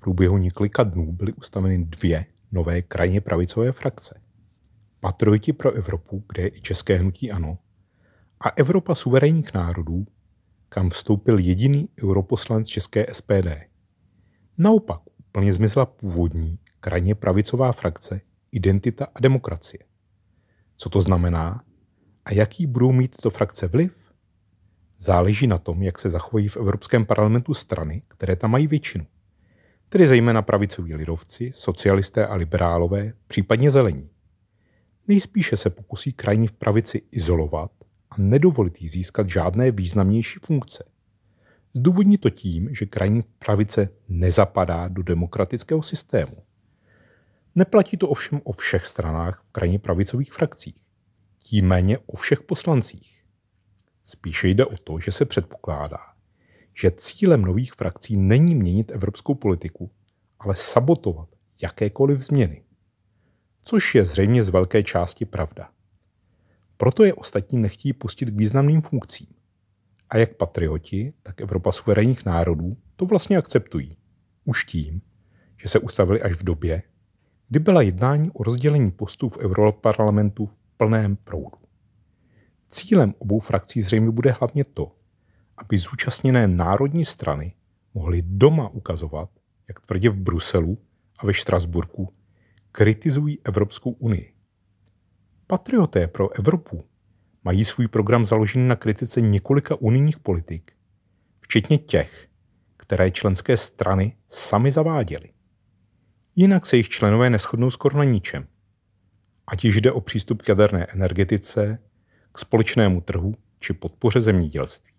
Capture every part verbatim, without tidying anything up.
průběhu několika dnů byly ustaveny dvě nové krajně pravicové frakce. Patrioti pro Evropu, kde je i české hnutí ANO, a Evropa suverénních národů, kam vstoupil jediný europoslanec české S P D. Naopak úplně zmizela původní krajně pravicová frakce Identita a demokracie. Co to znamená a jaký budou mít tyto frakce vliv? Záleží na tom, jak se zachovají v Evropském parlamentu strany, které tam mají většinu. Tedy zejména pravicoví lidovci, socialisté a liberálové, případně zelení. Nejspíše se pokusí krajní pravici izolovat a nedovolit jí získat žádné významnější funkce. Zdůvodní to tím, že krajní pravice nezapadá do demokratického systému. Neplatí to ovšem o všech stranách v krajně pravicových frakcích, tím méně o všech poslancích. Spíše jde o to, že se předpokládá, že cílem nových frakcí není měnit evropskou politiku, ale sabotovat jakékoliv změny. Což je zřejmě z velké části pravda. Proto je ostatní nechtějí pustit k významným funkcím. A jak patrioti, tak Evropa suverénních národů to vlastně akceptují. Už tím, že se ustavili až v době, kdy byla jednání o rozdělení postů v Europarlamentu v plném proudu. Cílem obou frakcí zřejmě bude hlavně to, aby zúčastněné národní strany mohly doma ukazovat, jak tvrdě v Bruselu a ve Štrasburku kritizují Evropskou unii. Patrioté pro Evropu mají svůj program založený na kritice několika unijních politik, včetně těch, které členské strany sami zaváděly. Jinak se jejich členové neshodnou skoro na ničem. Ať již jde o přístup k jaderné energetice, k společnému trhu či podpoře zemědělství.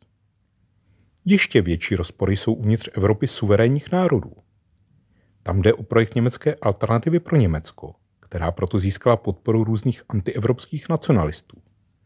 Ještě větší rozpory jsou uvnitř Evropy suverénních národů. Tam jde o projekt německé alternativy pro Německo, která proto získala podporu různých antievropských nacionalistů.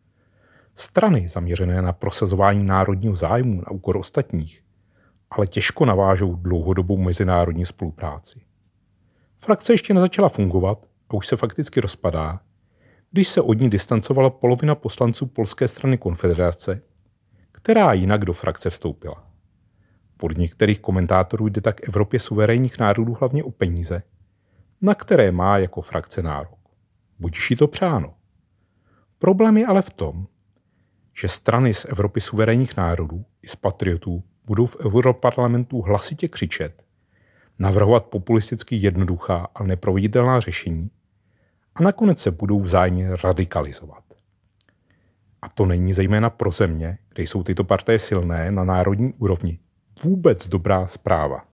Strany zaměřené na prosazování národního zájmu na úkor ostatních, ale těžko navážou dlouhodobou mezinárodní spolupráci. Frakce ještě nezačala fungovat a už se fakticky rozpadá, když se od ní distancovala polovina poslanců polské strany Konfederace, která jinak do frakce vstoupila. Pod některých komentátorů jde tak Evropě suverénních národů hlavně o peníze, na které má jako frakce nárok. Budiž jí to přáno. Problém je ale v tom, že strany z Evropy suverénních národů i z patriotů budou v Europarlamentu hlasitě křičet, navrhovat populisticky jednoduchá, ale neproveditelná řešení a nakonec se budou vzájemně radikalizovat. A to není zejména pro země, kde jsou tyto partaje silné na národní úrovni, vůbec dobrá zpráva.